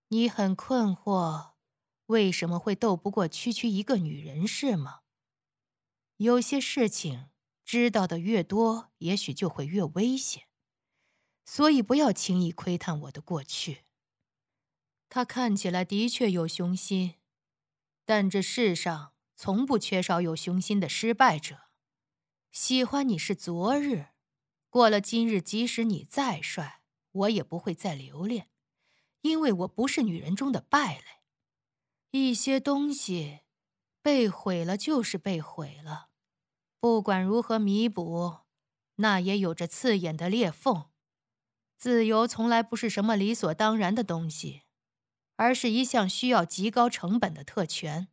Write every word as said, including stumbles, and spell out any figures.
你很困惑，为什么会斗不过区区一个女人是吗？有些事情知道的越多，也许就会越危险，所以不要轻易窥探我的过去。他看起来的确有凶心，但这世上从不缺少有凶心的失败者。喜欢你是昨日，过了今日，即使你再帅，我也不会再留恋，因为我不是女人中的败类。一些东西被毁了就是被毁了，不管如何弥补，那也有着刺眼的裂缝。自由从来不是什么理所当然的东西，而是一项需要极高成本的特权。